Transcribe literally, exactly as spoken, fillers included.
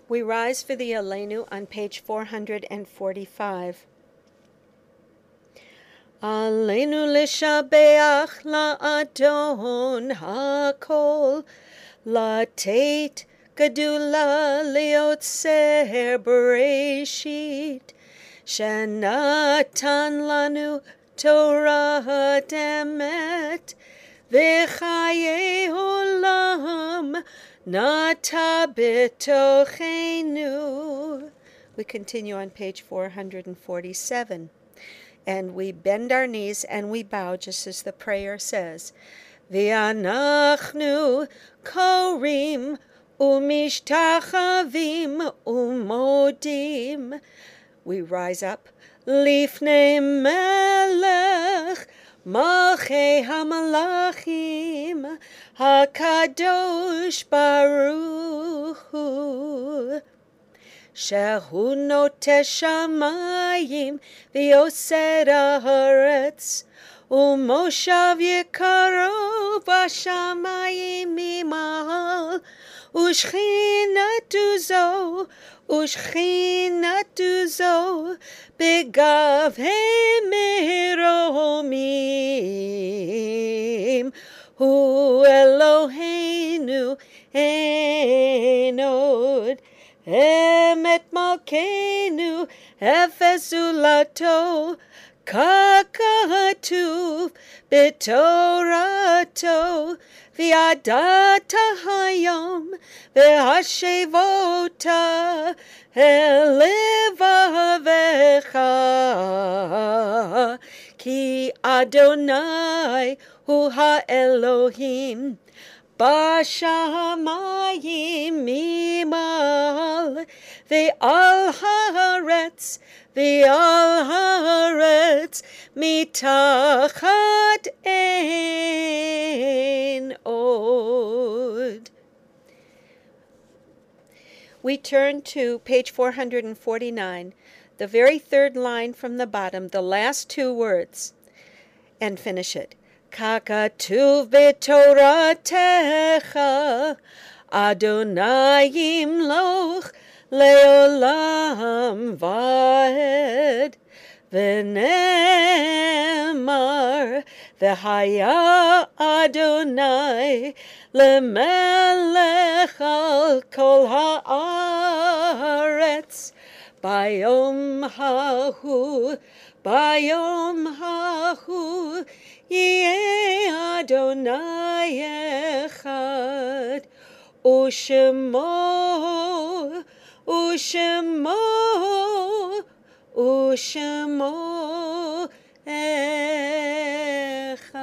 We rise for the Aleinu on page four hundred forty-five. Aleinu l'shabeach la'adon hakol, latet gedula liotzer bereshit, shenatan lanu Torah demet, v'chaye olam nata b'tochenu. We continue on page four hundred forty-seven. And we bend our knees and we bow just as the prayer says. V'anachnu korim umishtachavim umodim. We rise up. Lifnei melech malchei hamalachim hakadosh baruch hu. Shehu note shamayim v'yoser haaretz umoshav yekaro b'shamayim mimahal ushchinatu zo ushchinatu zo begavhei meromim hu Eloheinu enod. Emet malkeinu efezulato kakatuv bitorato v'yadata hayom v'hashevota elevavecha ki Adonai hu ha-Elohim Bashamayim mimal ve'al haaretz ve'al haaretz mitachat ein od. We turn to page four hundred forty-nine, the very third line from the bottom, the last two words, and finish it. Kakatuv b'toratecha Adonai yimloch leolam vaed v'nemar v'haya Adonai lemelech al kol haaretz bayom hahu bayom hahu Yeh Adonai echad, u'shemo, u'shemo, u'shemo echad.